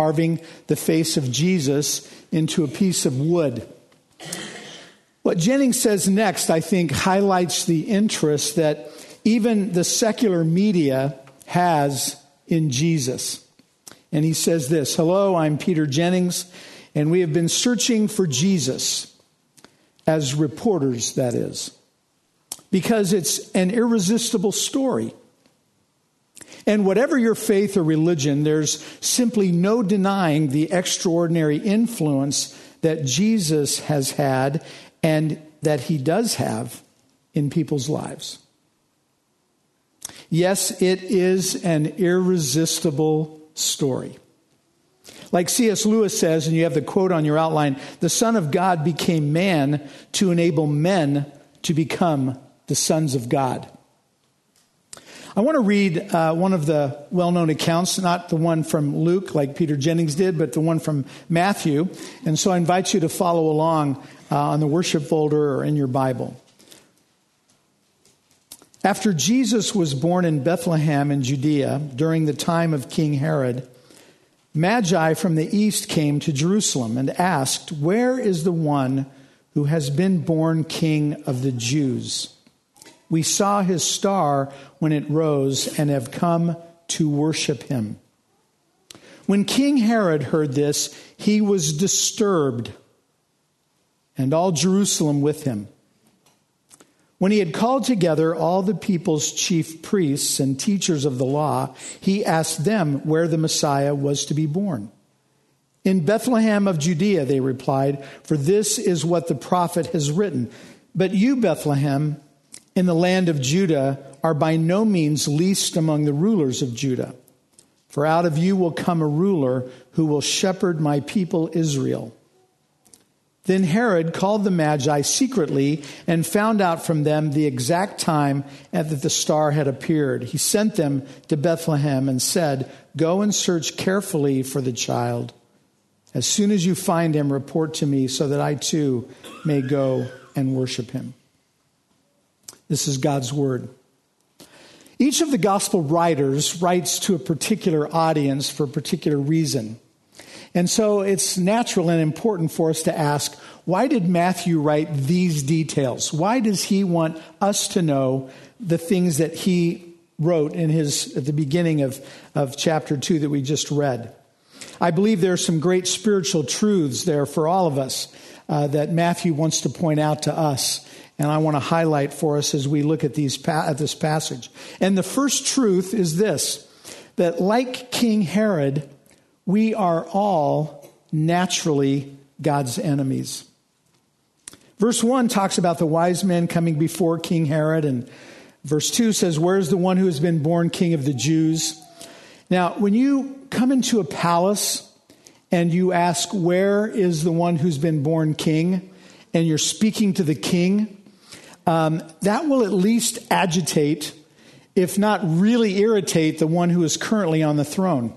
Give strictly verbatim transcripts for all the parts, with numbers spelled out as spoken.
carving the face of Jesus into a piece of wood. What Jennings says next, I think, highlights the interest that even the secular media has in Jesus. And he says this, "Hello, I'm Peter Jennings, and we have been searching for Jesus," as reporters, that is, because it's an irresistible story. And whatever your faith or religion, there's simply no denying the extraordinary influence that Jesus has had and that he does have in people's lives. Yes, it is an irresistible story. Like C S Lewis says, and you have the quote on your outline, "The Son of God became man to enable men to become the sons of God." I want to read uh, one of the well-known accounts, not the one from Luke like Peter Jennings did, but the one from Matthew. And so I invite you to follow along uh, on the worship folder or in your Bible. After Jesus was born in Bethlehem in Judea during the time of King Herod, Magi from the east came to Jerusalem and asked, "Where is the one who has been born King of the Jews? We saw his star when it rose and have come to worship him." When King Herod heard this, he was disturbed, and all Jerusalem with him. When he had called together all the people's chief priests and teachers of the law, he asked them where the Messiah was to be born. "In Bethlehem of Judea," they replied, "for this is what the prophet has written. But you, Bethlehem, in the land of Judah, are by no means least among the rulers of Judah. For out of you will come a ruler who will shepherd my people Israel." Then Herod called the Magi secretly and found out from them the exact time that the star had appeared. He sent them to Bethlehem and said, "Go and search carefully for the child. As soon as you find him, report to me so that I too may go and worship him." This is God's word. Each of the gospel writers writes to a particular audience for a particular reason. And so it's natural and important for us to ask, why did Matthew write these details? Why does he want us to know the things that he wrote in his at the beginning of, of chapter two that we just read? I believe there are some great spiritual truths there for all of us uh, that Matthew wants to point out to us. And I want to highlight for us as we look at these at this passage. And the first truth is this, that like King Herod, we are all naturally God's enemies. Verse one talks about the wise men coming before King Herod, and verse two says, "Where's the one who has been born King of the Jews?" Now, when you come into a palace and you ask, "Where is the one who's been born king?" and you're speaking to the king, um, that will at least agitate, if not really irritate, the one who is currently on the throne.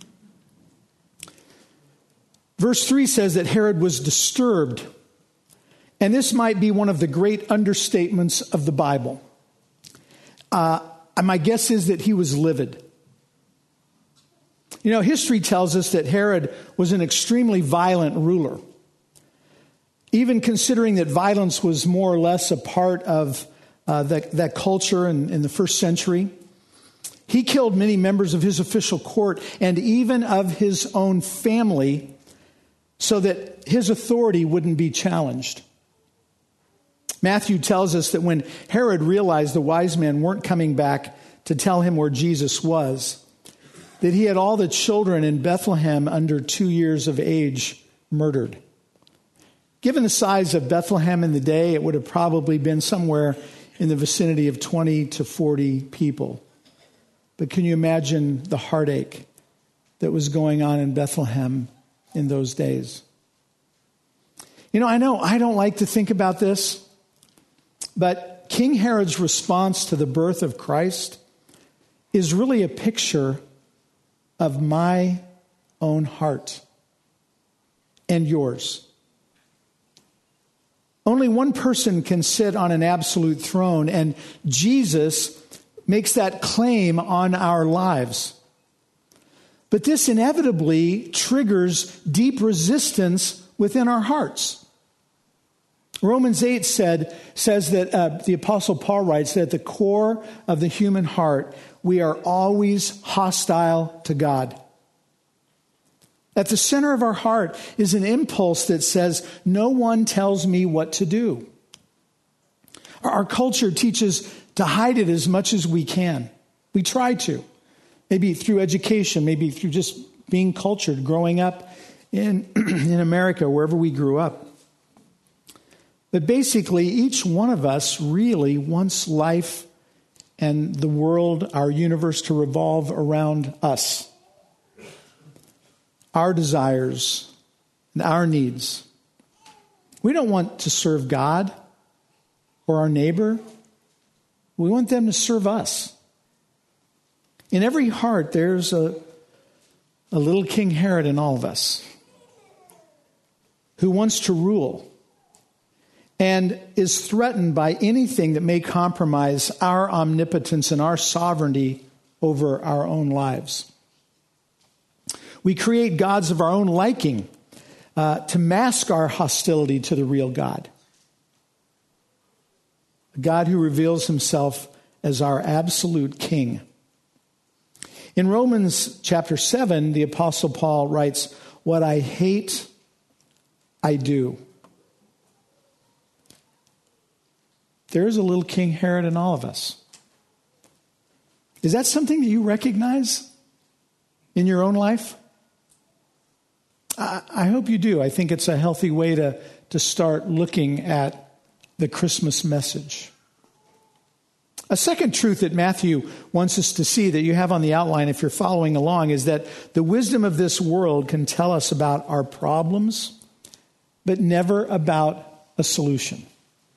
Verse three says that Herod was disturbed. And this might be one of the great understatements of the Bible. Uh, my guess is that he was livid. You know, history tells us that Herod was an extremely violent ruler. Even considering that violence was more or less a part of uh, that, that culture in, in the first century. He killed many members of his official court and even of his own family so that his authority wouldn't be challenged. Matthew tells us that when Herod realized the wise men weren't coming back to tell him where Jesus was, that he had all the children in Bethlehem under two years of age murdered. Given the size of Bethlehem in the day, it would have probably been somewhere in the vicinity of twenty to forty people. But can you imagine the heartache that was going on in Bethlehem in those days? You know, I know I don't like to think about this, but King Herod's response to the birth of Christ is really a picture of my own heart and yours. Only one person can sit on an absolute throne, and Jesus makes that claim on our lives. But this inevitably triggers deep resistance within our hearts. Romans eight said, says that uh, the Apostle Paul writes that at the core of the human heart, we are always hostile to God. At the center of our heart is an impulse that says, no one tells me what to do. Our culture teaches to hide it as much as we can. We try to. Maybe through education, maybe through just being cultured, growing up in, in America, wherever we grew up. But basically, each one of us really wants life and the world, our universe, to revolve around us. Our desires and our needs. We don't want to serve God or our neighbor. We want them to serve us. In every heart, there's a, a little King Herod in all of us who wants to rule and is threatened by anything that may compromise our omnipotence and our sovereignty over our own lives. We create gods of our own liking uh, to mask our hostility to the real God. A God who reveals himself as our absolute king. In Romans chapter seven, the Apostle Paul writes, "What I hate, I do." There's a little King Herod in all of us. Is that something that you recognize in your own life? I, I hope you do. I think it's a healthy way to, to start looking at the Christmas message. A second truth that Matthew wants us to see that you have on the outline if you're following along is that the wisdom of this world can tell us about our problems, but never about a solution.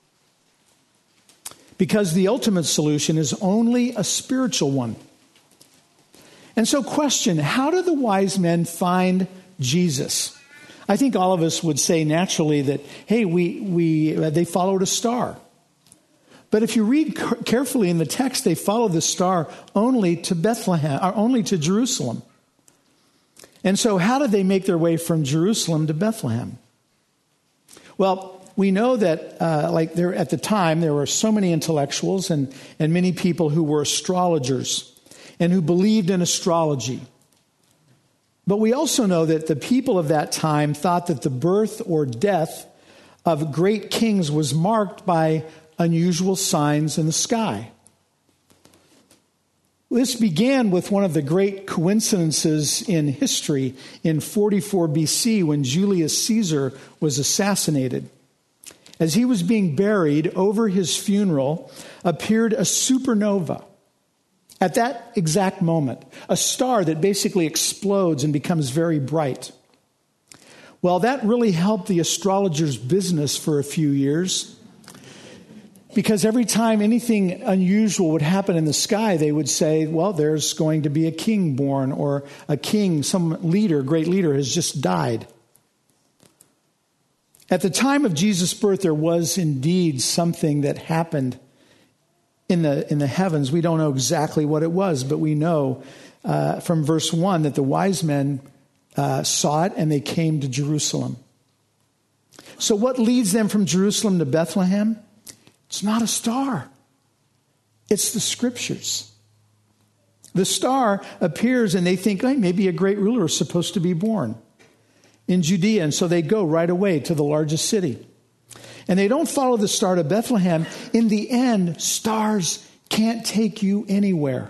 Because the ultimate solution is only a spiritual one. And so question, how did the wise men find Jesus? I think all of us would say naturally that, hey, we we they followed a star. But if you read carefully in the text, they followed the star only to Bethlehem, or only to Jerusalem. And so how did they make their way from Jerusalem to Bethlehem? Well, we know that uh, like there at the time, there were so many intellectuals and, and many people who were astrologers and who believed in astrology. But we also know that the people of that time thought that the birth or death of great kings was marked by unusual signs in the sky. This began with one of the great coincidences in history in forty-four B C when Julius Caesar was assassinated. As he was being buried, over his funeral appeared a supernova. At that exact moment, a star that basically explodes and becomes very bright. Well, that really helped the astrologers' business for a few years. Because every time anything unusual would happen in the sky, they would say, well, there's going to be a king born, or a king, some leader, great leader has just died. At the time of Jesus' birth, there was indeed something that happened in the in the heavens. We don't know exactly what it was, but we know uh, from verse one that the wise men uh, saw it and they came to Jerusalem. So what leads them from Jerusalem to Bethlehem? It's not a star. It's the scriptures. The star appears and they think, hey, maybe a great ruler is supposed to be born in Judea. And so they go right away to the largest city. And they don't follow the star to Bethlehem. In the end, stars can't take you anywhere.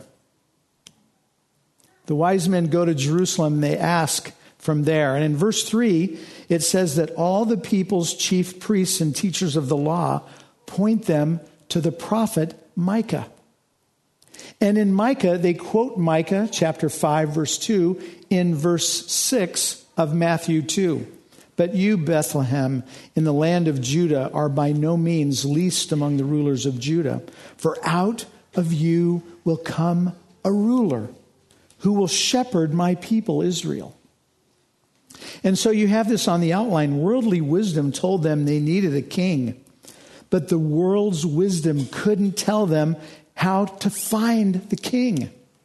The wise men go to Jerusalem and they ask from there. And in verse three, it says that all the people's chief priests and teachers of the law point them to the prophet Micah. And in Micah, they quote Micah chapter five, verse two, in verse six of Matthew two. But you, Bethlehem, in the land of Judah, are by no means least among the rulers of Judah. For out of you will come a ruler who will shepherd my people Israel. And so you have this on the outline. Worldly wisdom told them they needed a king. But the world's wisdom couldn't tell them how to find the king.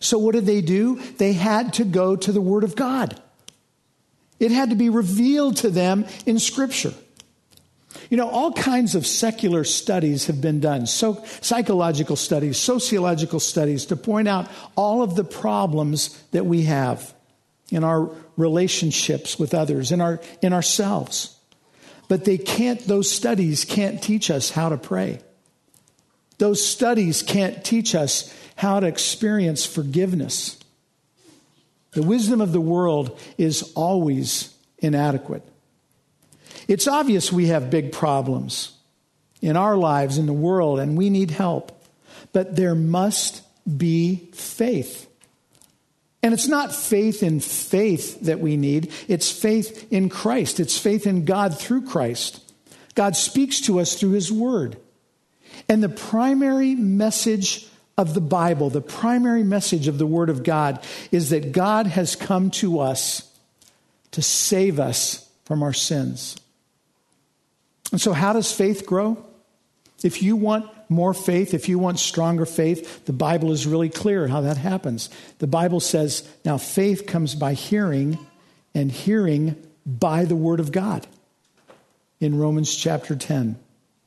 So what did they do? They had to go to the Word of God. It had to be revealed to them in Scripture. You know, all kinds of secular studies have been done, so psychological studies, sociological studies, to point out all of the problems that we have in our relationships with others, in our in ourselves. But they can't, those studies can't teach us how to pray. Those studies can't teach us how to experience forgiveness. The wisdom of the world is always inadequate. It's obvious we have big problems in our lives, in the world, and we need help. But there must be faith. And it's not faith in faith that we need. It's faith in Christ. It's faith in God through Christ. God speaks to us through His Word. And the primary message of the Bible, the primary message of the Word of God, is that God has come to us to save us from our sins. And so how does faith grow? If you want more faith, if you want stronger faith, the Bible is really clear how that happens. The Bible says, now faith comes by hearing, and hearing by the Word of God. In Romans chapter ten.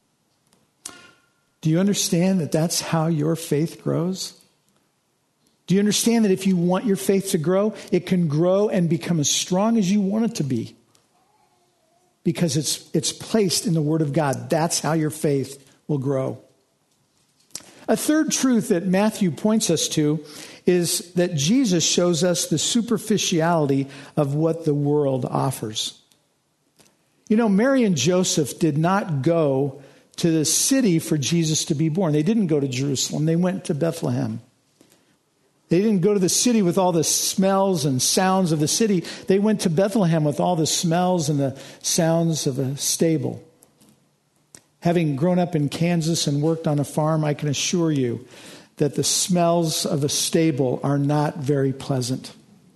Do you understand that that's how your faith grows? Do you understand that if you want your faith to grow, it can grow and become as strong as you want it to be? Because it's it's placed in the Word of God. That's how your faith will grow. A third truth that Matthew points us to is that Jesus shows us the superficiality of what the world offers. You know, Mary and Joseph did not go to the city for Jesus to be born. They didn't go to Jerusalem. They went to Bethlehem. They didn't go to the city with all the smells and sounds of the city. They went to Bethlehem with all the smells and the sounds of a stable. Having grown up in Kansas and worked on a farm, I can assure you that the smells of a stable are not very pleasant.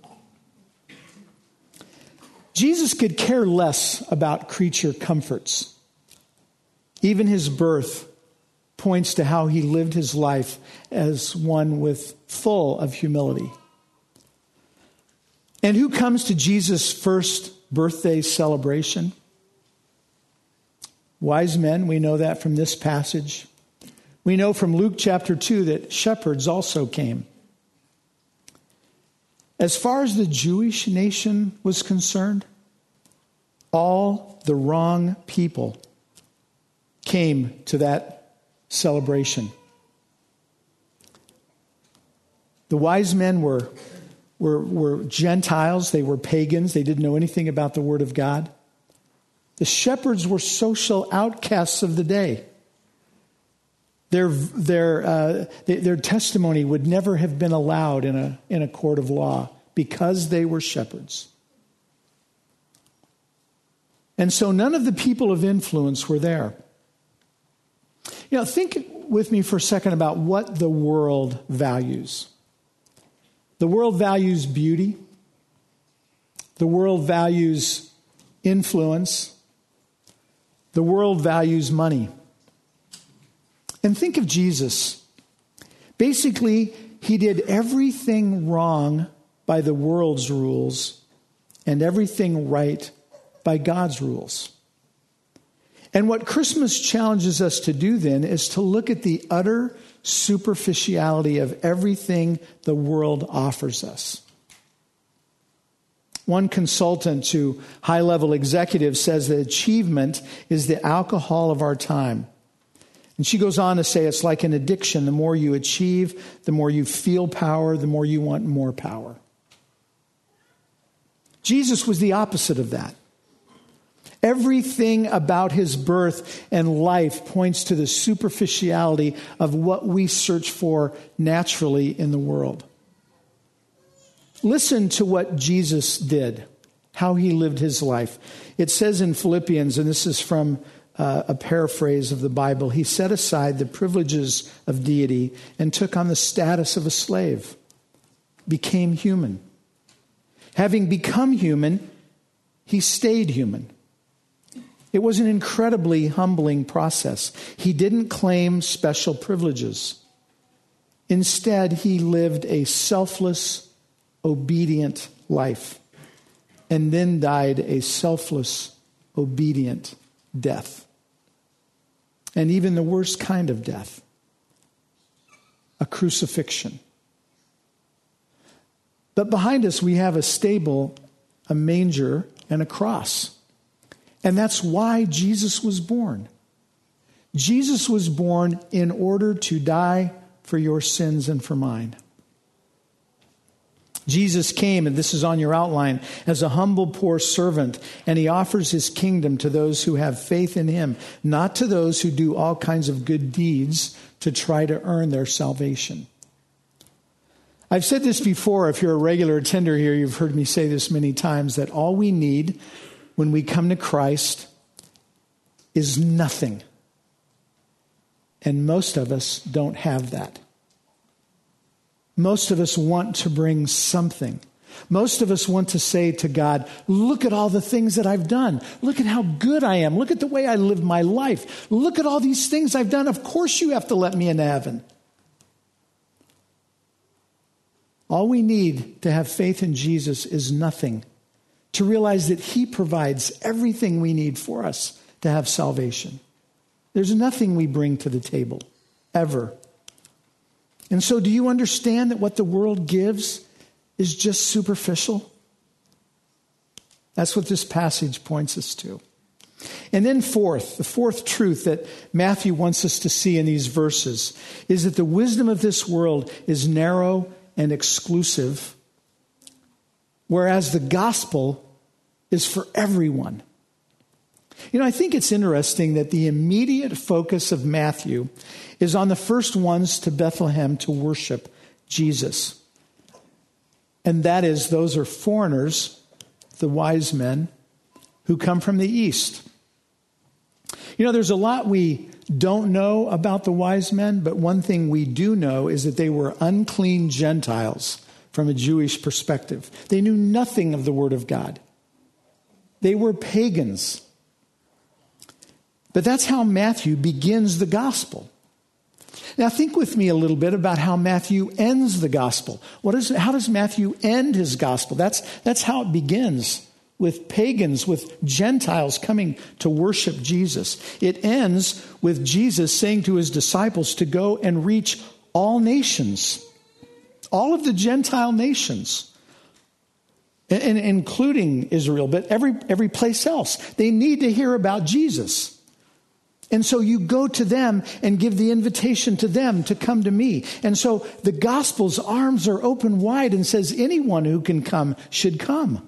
Jesus could care less about creature comforts. Even his birth points to how he lived his life as one with full of humility. And who comes to Jesus' first birthday celebration? Wise men, we know that from this passage. We know from Luke chapter two that shepherds also came. As far as the Jewish nation was concerned, all the wrong people came to that celebration. The wise men were, were, were Gentiles. They were pagans. They didn't know anything about the Word of God. The shepherds were social outcasts of the day. Their, their, uh, their testimony would never have been allowed in a, in a court of law because they were shepherds. And so none of the people of influence were there. You know, think with me for a second about what the world values. The world values beauty. The world values influence. The world values money. And think of Jesus. Basically, he did everything wrong by the world's rules and everything right by God's rules. And what Christmas challenges us to do then is to look at the utter superficiality of everything the world offers us. One consultant to high-level executives says that achievement is the alcohol of our time. And she goes on to say it's like an addiction. The more you achieve, the more you feel power, the more you want more power. Jesus was the opposite of that. Everything about his birth and life points to the superficiality of what we search for naturally in the world. Listen to what Jesus did, how he lived his life. It says in Philippians, and this is from uh, a paraphrase of the Bible, he set aside the privileges of deity and took on the status of a slave, became human. Having become human, he stayed human. It was an incredibly humbling process. He didn't claim special privileges. Instead, he lived a selfless, obedient life and then died a selfless, obedient death. And even the worst kind of death, a crucifixion. But behind us, we have a stable, a manger, and a cross. And that's why Jesus was born. Jesus was born in order to die for your sins and for mine. Jesus came, and this is on your outline, as a humble, poor servant, and he offers his kingdom to those who have faith in him, not to those who do all kinds of good deeds to try to earn their salvation. I've said this before. If you're a regular attender here, you've heard me say this many times, that all we need when we come to Christ is nothing. And most of us don't have that. Most of us want to bring something. Most of us want to say to God, look at all the things that I've done. Look at how good I am. Look at the way I live my life. Look at all these things I've done. Of course you have to let me into heaven. All we need to have faith in Jesus is nothing. To realize that he provides everything we need for us to have salvation. There's nothing we bring to the table, ever. And so do you understand that what the world gives is just superficial? That's what this passage points us to. And then fourth, the fourth truth that Matthew wants us to see in these verses is that the wisdom of this world is narrow and exclusive, whereas the gospel is for everyone. You know, I think it's interesting that the immediate focus of Matthew is on the first ones to Bethlehem to worship Jesus. And that is, those are foreigners, the wise men, who come from the east. You know, there's a lot we don't know about the wise men, but one thing we do know is that they were unclean Gentiles from a Jewish perspective. They knew nothing of the Word of God. They were pagans. But that's how Matthew begins the gospel. Now think with me a little bit about how Matthew ends the gospel. What is, how does Matthew end his gospel? That's, that's how it begins, with pagans, with Gentiles coming to worship Jesus. It ends with Jesus saying to his disciples to go and reach all nations, all of the Gentile nations, and, and including Israel, but every, every place else. They need to hear about Jesus. And so you go to them and give the invitation to them to come to me. And so the gospel's arms are open wide and says anyone who can come should come.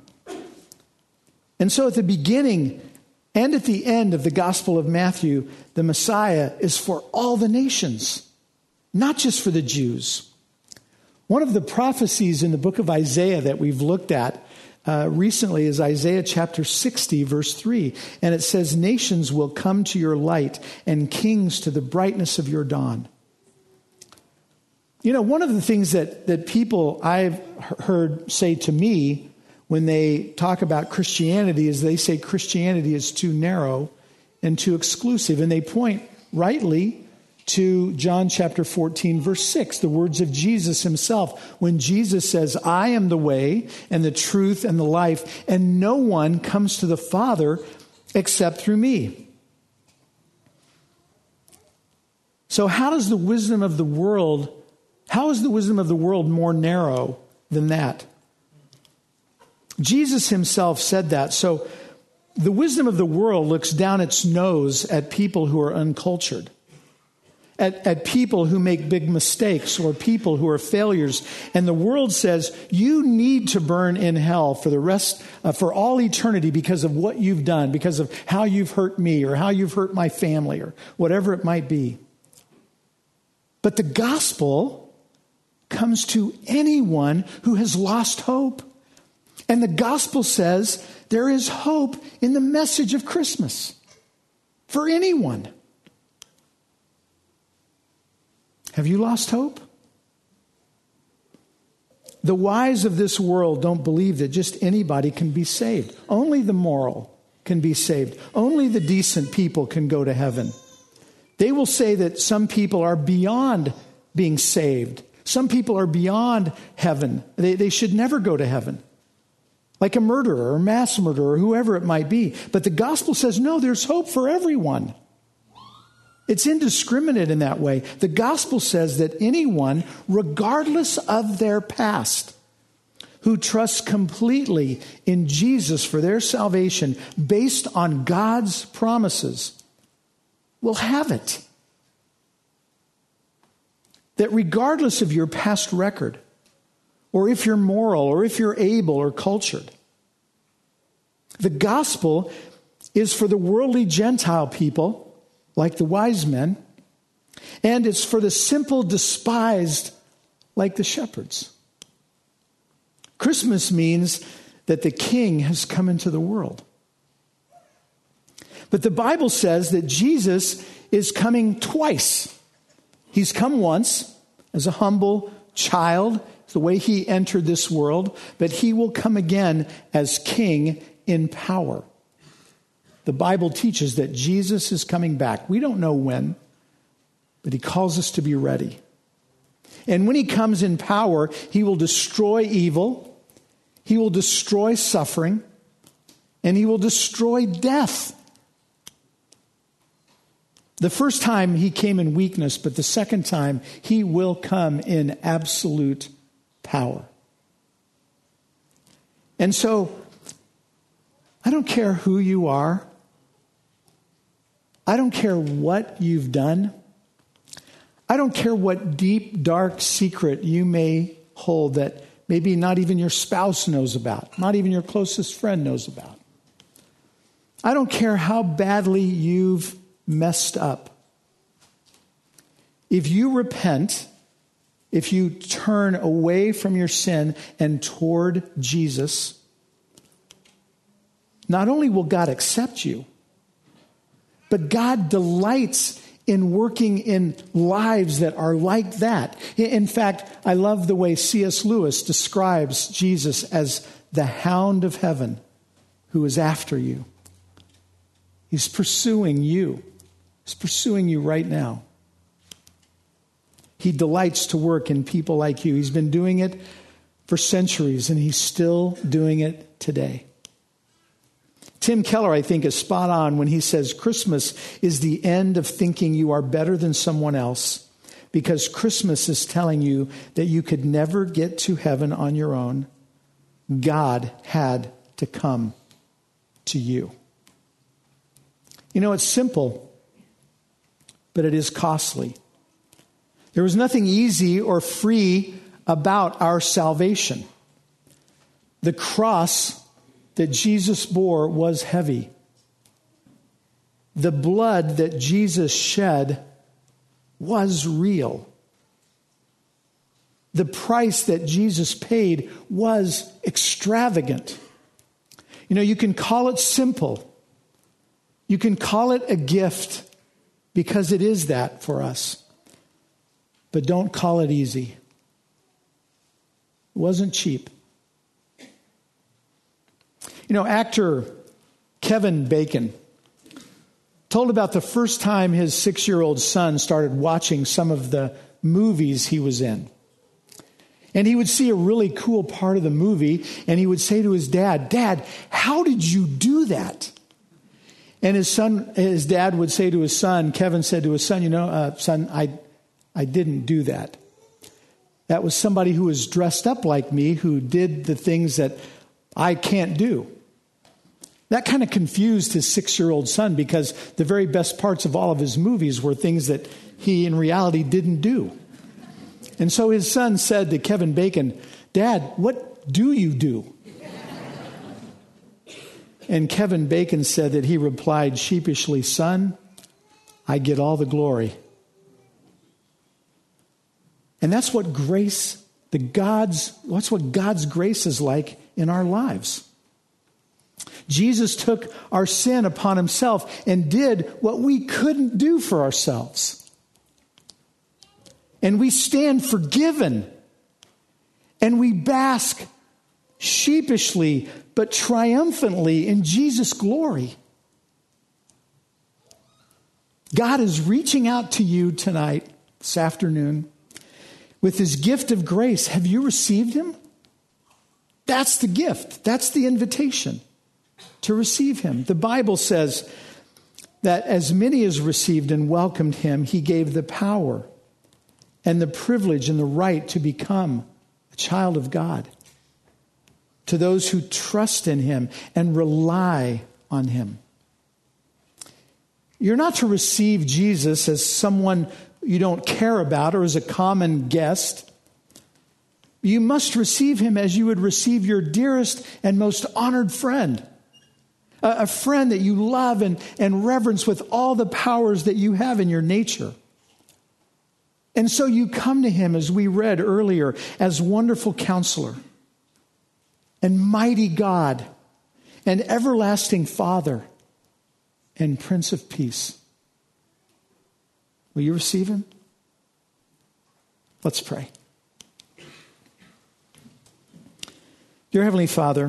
And so at the beginning and at the end of the Gospel of Matthew, the Messiah is for all the nations, not just for the Jews. One of the prophecies in the book of Isaiah that we've looked at Uh, recently is Isaiah chapter sixty, verse three. And it says, nations will come to your light and kings to the brightness of your dawn. You know, one of the things that, that people I've heard say to me when they talk about Christianity is they say Christianity is too narrow and too exclusive. And they point rightly to John chapter fourteen, verse six, the words of Jesus himself, when Jesus says, I am the way and the truth and the life, and no one comes to the Father except through me. So how does the wisdom of the world, how is the wisdom of the world more narrow than that? Jesus himself said that. So the wisdom of the world looks down its nose at people who are uncultured. At, at people who make big mistakes or people who are failures. And the world says, you need to burn in hell for the rest, uh, for all eternity because of what you've done, because of how you've hurt me or how you've hurt my family or whatever it might be. But the gospel comes to anyone who has lost hope. And the gospel says there is hope in the message of Christmas for anyone. Have you lost hope? The wise of this world don't believe that just anybody can be saved. Only the moral can be saved. Only the decent people can go to heaven. They will say that some people are beyond being saved. Some people are beyond heaven. They, they should never go to heaven. Like a murderer or mass murderer or whoever it might be. But the gospel says, no, there's hope for everyone. It's indiscriminate in that way. The gospel says that anyone, regardless of their past, who trusts completely in Jesus for their salvation based on God's promises, will have it. That regardless of your past record, or if you're moral, or if you're able or cultured, the gospel is for the worldly Gentile people, like the wise men, and it's for the simple despised, like the shepherds. Christmas means that the King has come into the world. But the Bible says that Jesus is coming twice. He's come once as a humble child, the way he entered this world, but he will come again as king in power. The Bible teaches that Jesus is coming back. We don't know when, but he calls us to be ready. And when he comes in power, he will destroy evil, he will destroy suffering, and he will destroy death. The first time he came in weakness, but the second time he will come in absolute power. And so, I don't care who you are. I don't care what you've done. I don't care what deep, dark secret you may hold that maybe not even your spouse knows about, not even your closest friend knows about. I don't care how badly you've messed up. If you repent, if you turn away from your sin and toward Jesus, not only will God accept you, but God delights in working in lives that are like that. In fact, I love the way C S Lewis describes Jesus as the hound of heaven who is after you. He's pursuing you. He's pursuing you right now. He delights to work in people like you. He's been doing it for centuries, and he's still doing it today. Tim Keller, I think, is spot on when he says Christmas is the end of thinking you are better than someone else, because Christmas is telling you that you could never get to heaven on your own. God had to come to you. You know, it's simple, but it is costly. There was nothing easy or free about our salvation. The cross that Jesus bore was heavy. The blood that Jesus shed was real. The price that Jesus paid was extravagant. You know, you can call it simple. You can call it a gift, because it is that for us. But don't call it easy. It wasn't cheap. You know, actor Kevin Bacon told about the first time his six-year-old son started watching some of the movies he was in. And he would see a really cool part of the movie, and he would say to his dad, "Dad, how did you do that?" And his son, his dad would say to his son, Kevin said to his son, you know, uh, son, I, I didn't do that. That was somebody who was dressed up like me, who did the things that I can't do. That kind of confused his six-year-old son, because the very best parts of all of his movies were things that he in reality didn't do. And so his son said to Kevin Bacon, "Dad, what do you do?" And Kevin Bacon said that he replied sheepishly, "Son, I get all the glory." And that's what grace, the God's, that's what God's grace is like in our lives. Jesus took our sin upon himself and did what we couldn't do for ourselves. And we stand forgiven. And we bask sheepishly but triumphantly in Jesus' glory. God is reaching out to you tonight, this afternoon, with his gift of grace. Have you received him? That's the gift. That's the invitation to receive him. The Bible says that as many as received and welcomed him, he gave the power and the privilege and the right to become a child of God. To those who trust in him and rely on him. You're not to receive Jesus as someone you don't care about or as a common guest. You must receive him as you would receive your dearest and most honored friend. A friend that you love and, and reverence with all the powers that you have in your nature. And so you come to him, as we read earlier, as wonderful counselor and mighty God and everlasting Father and Prince of Peace. Will you receive him? Let's pray. Dear Heavenly Father,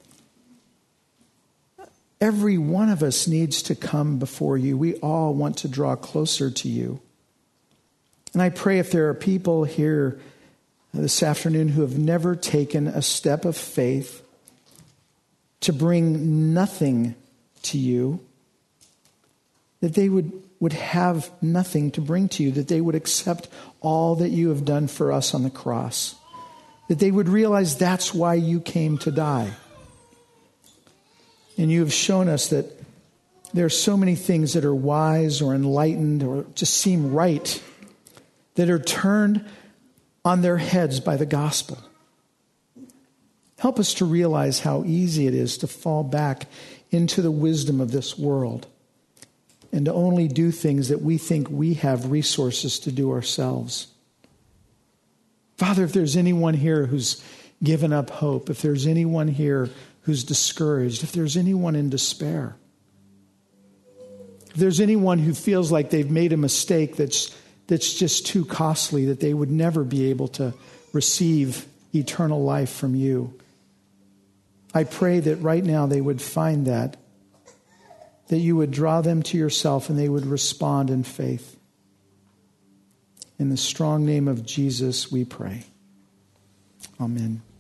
every one of us needs to come before you. We all want to draw closer to you. And I pray if there are people here this afternoon who have never taken a step of faith to bring nothing to you, that they would, would have nothing to bring to you, that they would accept all that you have done for us on the cross, that they would realize that's why you came to die. And you have shown us that there are so many things that are wise or enlightened or just seem right that are turned on their heads by the gospel. Help us to realize how easy it is to fall back into the wisdom of this world and to only do things that we think we have resources to do ourselves. Father, if there's anyone here who's given up hope, if there's anyone here who's discouraged, if there's anyone in despair, if there's anyone who feels like they've made a mistake that's that's just too costly, that they would never be able to receive eternal life from you, I pray that right now they would find that, that you would draw them to yourself and they would respond in faith. In the strong name of Jesus we pray. Amen.